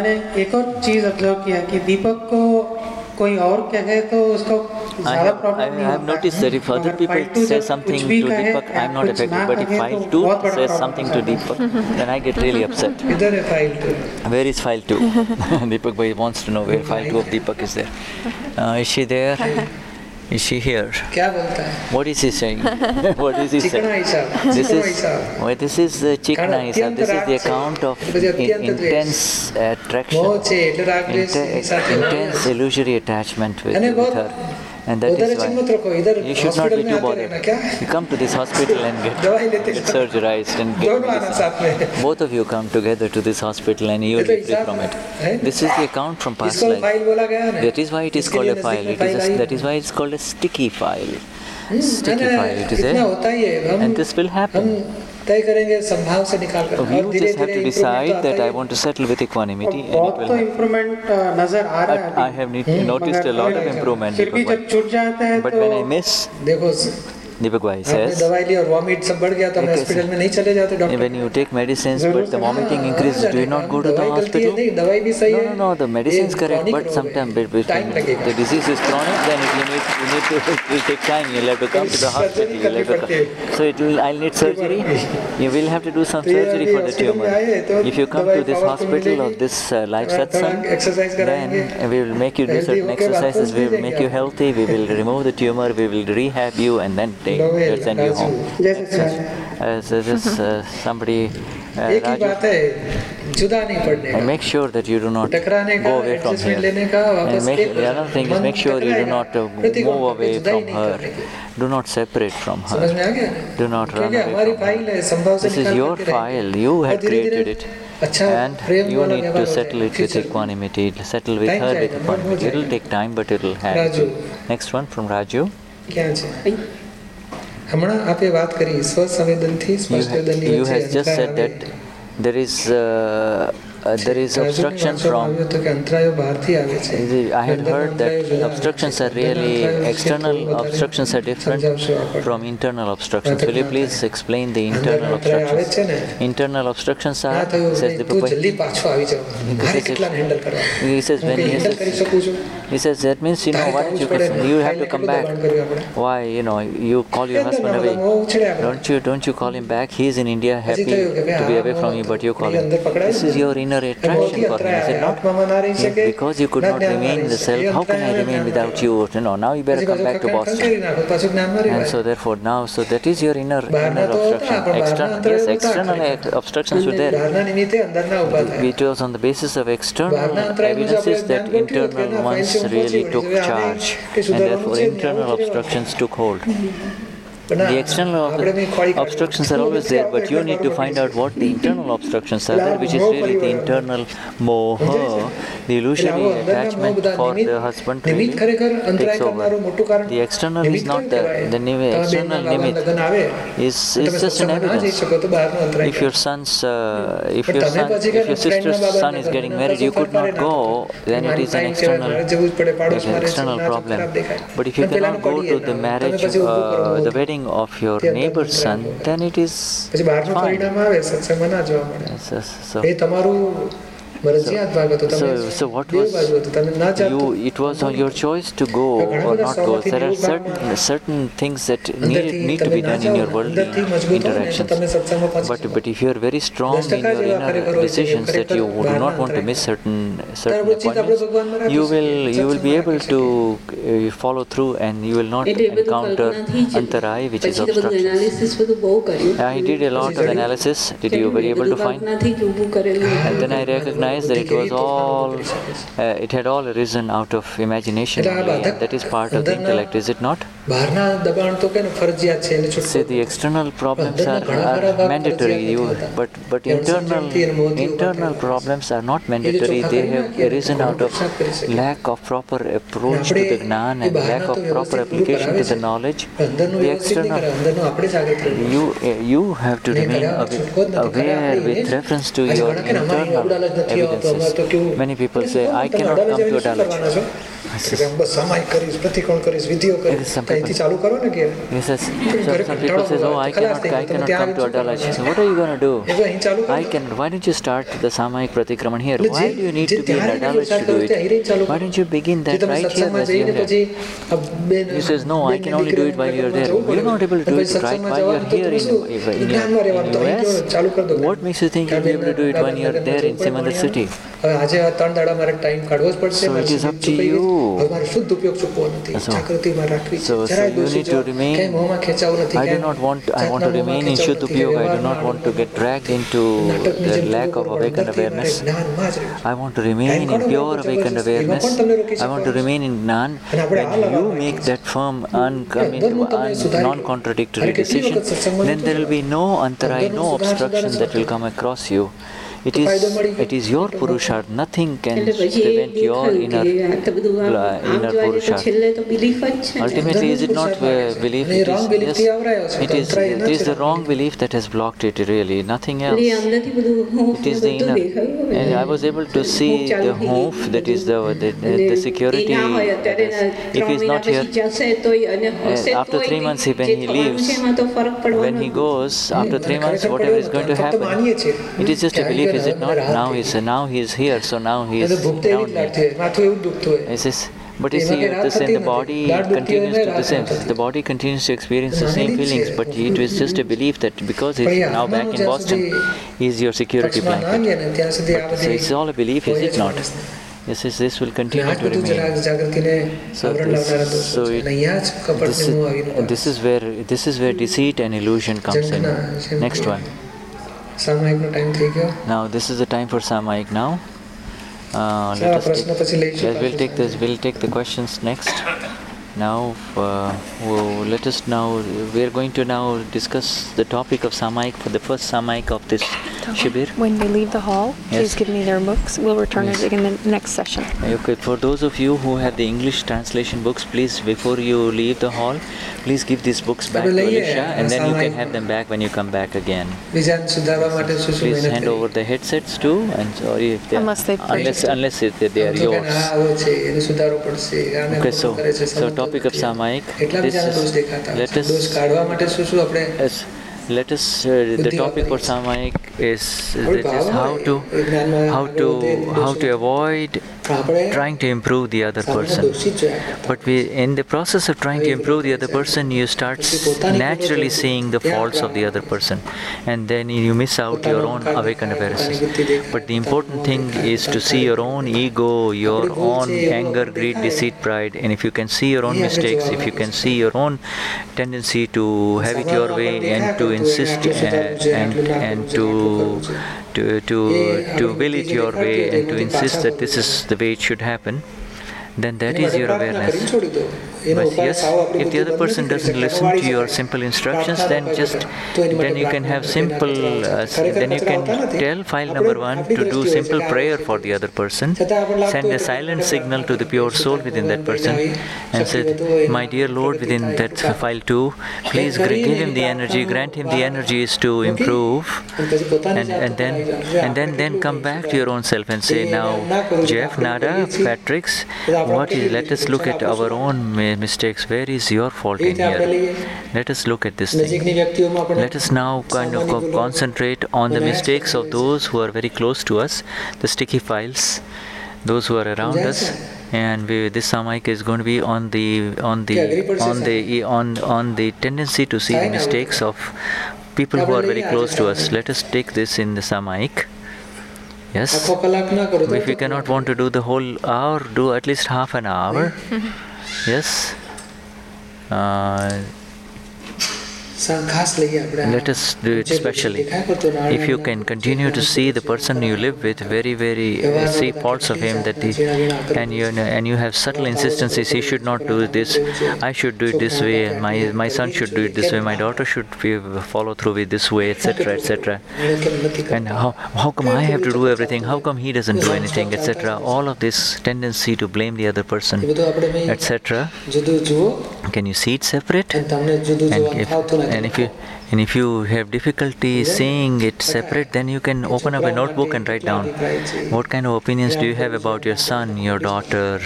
I have noticed that if other people say something to Deepak, I am not affected. But if file 2 says something to Deepak, then I get really upset. Where is file 2? Deepak Bhai wants to know where file 2 of Deepak is there. Is she there? Is she here? What is he saying? What is he saying? This is Chikna Hisab. This is the account of intense attraction, intense illusory attachment with her. And that is why you should not be too bothered. You come to this hospital and get surgerized and get medicine. Both of you come together to this hospital and you will be free from it. This is the account from past life. That is why it is called a file. That is why it is called a sticky file. Sticky file, it is there. And this will happen. तय करेंगे संभाव से निकाल कर you just have to decide that I want to settle with equanimity and it बहुत will तो happen. Improvement नजर आ रहा है I have noticed a lot of improvement. फिर भी जब छूट जाते हैं But तो when I miss, देखो Deepak Bhai आपने says, दवाई ली और वॉमिट सब बढ़ गया तो हम हॉस्पिटल में नहीं चले जाते doctor when you take medicines but the vomiting increases, do you not go to the दवाई गलती है hospital? नहीं दवाई भी सही है No, the medicine is correct, chronic but रोग sometimes है, टाइम लगेगा the disease is chronic, then you need to, it will take time. You'll have to come to the hospital. You'll have to come. So I'll need surgery. You will have to do some surgery for the tumor. If you come to this hospital of this life satsang, then we will make you do certain exercises. We will make you healthy. We will remove the tumor. We will rehab you, and then we'll send you home. Somebody. एक ही बात है जुदा नहीं पड़ने का make sure that you do not टकराने का go away from adjustment here. लेने का वापस The other thing is make sure you do not move away from her. Do not separate from समझ her. में आ गया Do not run क्योंकि away हमारी from her. फाइल है संभव से This is निकाल your के file. You had created it. अच्छा And प्रेम you वाला need to व्यवहार settle it with equanimity. Settle with Time her with जाएगा, equanimity. It will take time, but it will happen. Raju Next one from Raju. क्या છે હમણાં આપે વાત કરી સ્વ સંવેદનથી સ્પષ્ટ વેદનની You વચ્ચે has just અંતરાય said આવે. that there is obstruction from. તો કે અંતરાયો બહારથી આવે છે I had heard that obstructions are really external obstructions are different from internal obstructions. Will you please explain the internal obstructions? Internal obstructions are, says તું Deepak જલ્દી પાછો આવી જાવ મારે કેટલાને હેન્ડલ કરવા he says when હું he હેન્ડલ કરી શકું છું he says that means why don't you have to come back. Why you call your husband away? Don't you call him back? He is in India happy to be away from you, but you call him. This is your inner attraction for him, is it not? Because you could not remain in the self, how can I remain without you? Now you better come back to Boston. And so therefore now, so that is your inner obstruction. Yes, external obstructions were there. It was on the basis of external evidences that internal ones really took charge, and therefore internal obstructions took hold. The external obstructions are always there, but you need to find out what the internal obstructions are there, which is really the internal moha, the illusory attachment for the husband really takes over. The external is not there. The external limit is just an evidence. If your sister's son is getting married, you could not go, then it is an external problem. But if you cannot go to the marriage, the wedding of your neighbor's son, then it is fine. So what was you? It was on your choice to go or not go. There are certain things that need to be done in your worldly interactions. But if you are very strong in your inner decisions that you do not want to miss certain appointments, you will be able to follow through, and you will not encounter antarai, which is obstructions. I did a lot of analysis. Did you were able to find? And then I recognized that it was all, it had all arisen out of imagination only, and that is part of the intellect, is it not? Say the external problems are mandatory, but internal problems are not mandatory. They have arisen out of lack of proper approach to the Gnan and lack of proper application to the knowledge. The external, you have to remain aware with reference to your internal evidences. Many people say, I cannot come to Adalaj. Some people say, oh, I cannot come to Adalaj. So what are you going to do? Why don't you start the Samayik Pratikraman here? Why do you need to be in Adalaj to do it? Why don't you begin that right here as you are here? He says, no, I can only do it while you are there. You are not able to do it right while you are here in US. What makes you think you will be able to do it when you are there in some other city? So it is up to you. So you need to remain. I want to remain in Shuddhupyoga. I do not want to get dragged into the lack of awakened awareness. I want to remain in pure awakened awareness. I want to remain in Gnan. When you make that firm, non-contradictory decision, then there will be no antarai, no obstruction that will come across you. it is your Purusharth. Nothing can prevent your inner Purusharth. Ultimately, is it not belief? It is the wrong belief that has blocked it, really, nothing else. It is the inner. And I was able to see the hoof, that is the security. If he is not here, after 3 months when he leaves, when he goes, after 3 months, whatever is going to happen, it is just a belief, is it not? Now he is here, so now he is down here. But you see, the body continues to the same. The body continues to experience the same feelings, but it was just a belief that because he's now back in Boston, he's your security blanket. But, so it's all a belief, is it not? Yes, this will continue to remain. This is where deceit and illusion comes in. Next one. Now this is the time for Samayik now. We'll take the questions next. Now, we are going to now discuss the topic of Samayik for the first Samayik of this Shibir. When they leave the hall, please give me their books. We'll return it in the next session. Okay, for those of you who have the English translation books, please, before you leave the hall, please give these books back to Alicia, and then you can have them back when you come back again. Please hand over the headsets too, and sorry if they unless they are yours. Okay, so topic of Samayik. The topic for Samayik is how to avoid trying to improve the other person. But in the process of trying to improve the other person, you start naturally seeing the faults of the other person, and then you miss out your own awakened awarenesses. But the important thing is to see your own ego, your own anger, greed, deceit, pride, and if you can see your own mistakes, if you can see your own tendency to have it your way and to insist and to will it your way and to insist that this is the way it should happen, then that is your awareness. But yes, if the other person doesn't listen to your simple instructions, then you can have simple, then you can tell file number 1 to do simple prayer for the other person, send a silent signal to the pure soul within that person, and say, my dear Lord, within that file 2, please give him the energy, grant him the energies to improve, and then come back to your own self and say, now, Jeff, Nada, Patrick's, let us look at our own mistakes. Where is your fault in here? Let us look at this thing. Let us now kind of concentrate on the mistakes of those who are very close to us, the sticky files, those who are around us. And this Samayik is going to be on the tendency to see the mistakes of people who are very close to us. Let us take this in the Samayik. Yes. If we cannot want to do the whole hour, do at least half an hour. Yes. Let us do it specially. If you can continue to see the person you live with, see faults of him, and you have subtle insistencies, he should not do this, I should do it this way, my son should do it this way, my daughter should follow through with this way, etc., etc. And how come I have to do everything? How come he doesn't do anything, etc.? All of this tendency to blame the other person, etc. Can you see it separate? And if you have difficulty seeing it separate, then you can open up a notebook and write down what kind of opinions do you have about your son, your daughter,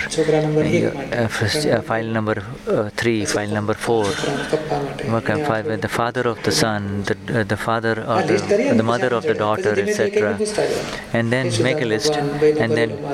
file number 3, file number 4, the father of the son, the father or the mother of the daughter, etc. And then make a list, and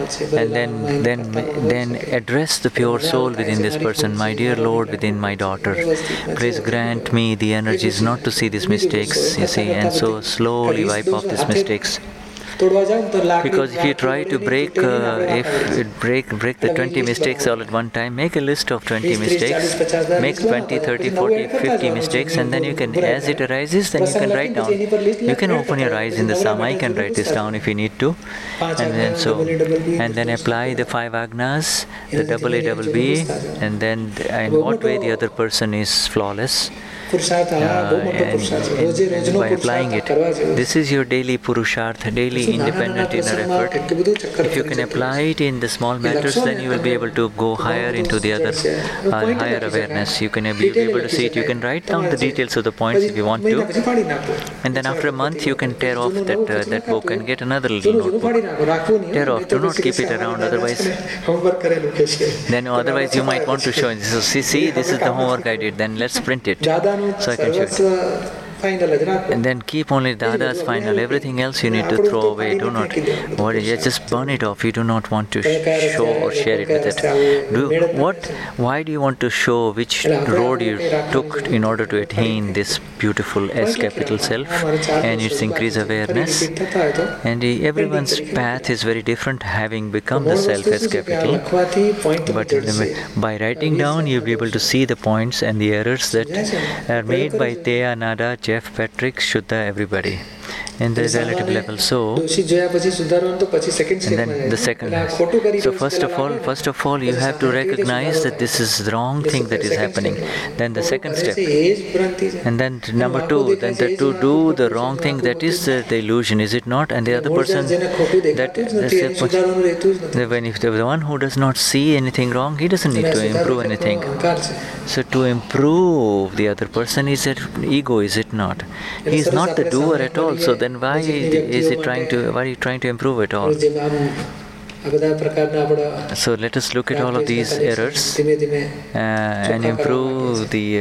then address the pure soul within this person. My dear Lord, within my daughter, please grant me the energies not to see these mistakes, you see, and so slowly wipe off these mistakes. Because if you try to break the 20 mistakes all at one time, make a list of 20 mistakes, make 20, 30, 40, 50 mistakes, and then you can, as it arises, then you can write down. You can open your eyes in the Samayik and write this down if you need to, and then apply the 5 agnas, the double A, double B, and then in what way the other person is flawless. by applying it, this is your daily purushartha, daily independent inner effort. If you can apply it in the small matters, then you will be able to go higher into the other higher awareness. You can be able to see it. You can write down the details of the points if you want to, and then after a month you can tear off that book and get another little notebook. Tear off. Do not keep it around. Otherwise, you might want to show it. So see, this is the homework I did. Then let's print it so I can show it. And then keep only Dada's final. Everything else you need to throw away. Do not. Just burn it off. You do not want to show or share it with it. Why do you want to show which road you took in order to attain this beautiful S capital self and its increased awareness? And everyone's path is very different, having become the self S capital. But by writing down, you'll be able to see the points and the errors that are made by Teya, Nada, Jeff, Patrick, Shuddha, everybody in the relative level. So, and then the second. So first of all, you have to recognize that this is the wrong thing that is happening. Then the second step, and then number two, then to do the wrong thing, that is the illusion, is it not? And the other person, when if the one who does not see anything wrong, he doesn't need to improve anything. So to improve the other person is an ego, is it not? He is not the doer at all. So then why are you trying to improve at all? So let us look at all of these errors and improve the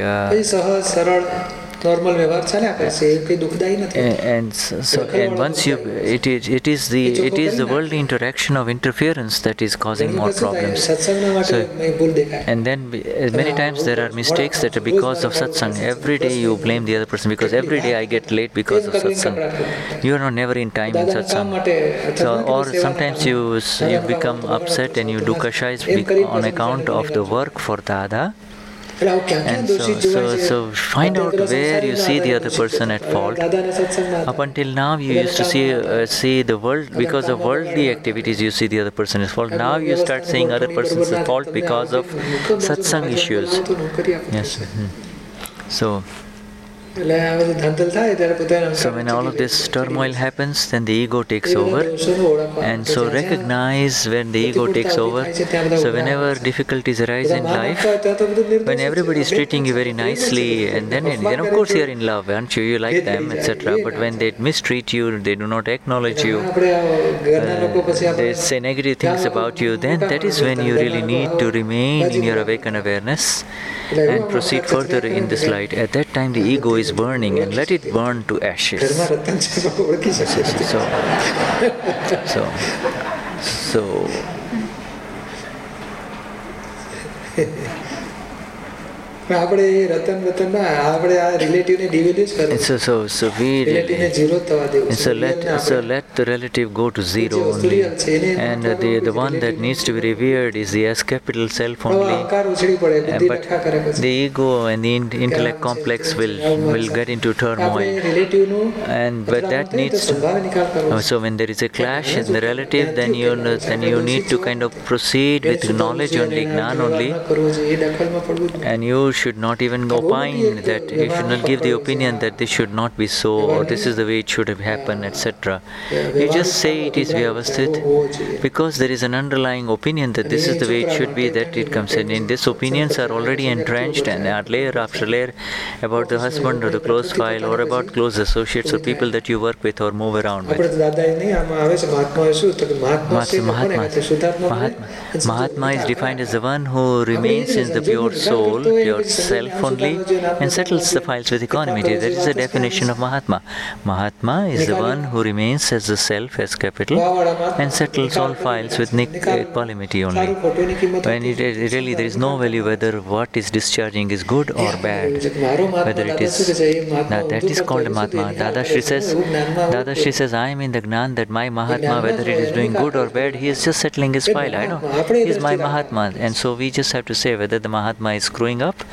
and once you it is the worldly interaction of interference that is causing more problems. So, and then many times there are mistakes that are because of satsang. Every day you blame the other person because every day I get late because of satsang. You are not never in time in satsang. So, or sometimes you become upset and you do kashais on account of the work for Dada. And so find out where you see the other person at fault. Up until now you used to see the world because of worldly activities. You see the other person at fault. Now you start seeing other persons at fault because of satsang issues. Yes. So when all of this turmoil happens, then the ego takes over. And so recognize when the ego takes over. So whenever difficulties arise in life, when everybody is treating you very nicely, and then of course you are in love, aren't you? You like them, etc. But when they mistreat you, they do not acknowledge you, they say negative things about you, then that is when you really need to remain in your awakened awareness and proceed further in this light. At that time the ego is burning, and let it burn to ashes. So So we let the relative go to zero only, and the one that needs to be revered is the S capital self only. But the ego and the intellect complex will get into turmoil, but that needs to. So when there is a clash in the relative, then you need to kind of proceed with knowledge only, Gnan only, and you should not even opine that, you should not give the opinion that this should not be so, or this is the way it should have happened, etc. You just say it is vyavasthit, because there is an underlying opinion that this is the way it should be, that it comes in. And these opinions are already entrenched and are layer after layer about the husband or the close file or about close associates or people that you work with or move around with. Mahatma is defined as the one who remains in the pure soul, pure self only, and settles the files with equanimity. That is the definition of Mahatma. Mahatma is the one who remains as the self, as capital, and settles all files with equanimity only. When really there is no value whether what is discharging is good or bad, whether it is. Now that is called Mahatma. Dada Shri says, I am in the Gnan that my Mahatma, whether it is doing good or bad, he is just settling his file. I know. He is my Mahatma. And so we just have to say whether the Mahatma is screwing up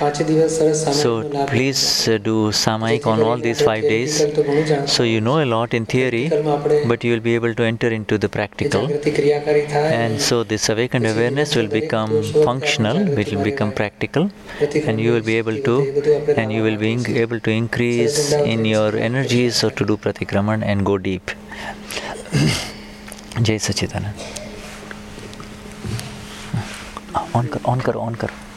So please do Samayik on all these 5 days. So you know a lot in theory, but you will be able to enter into the practical. And so this awakened awareness will become functional, it will become practical, and you will be able to increase in your energies so to do Pratikraman and go deep. Jai Sachidanand. On karo.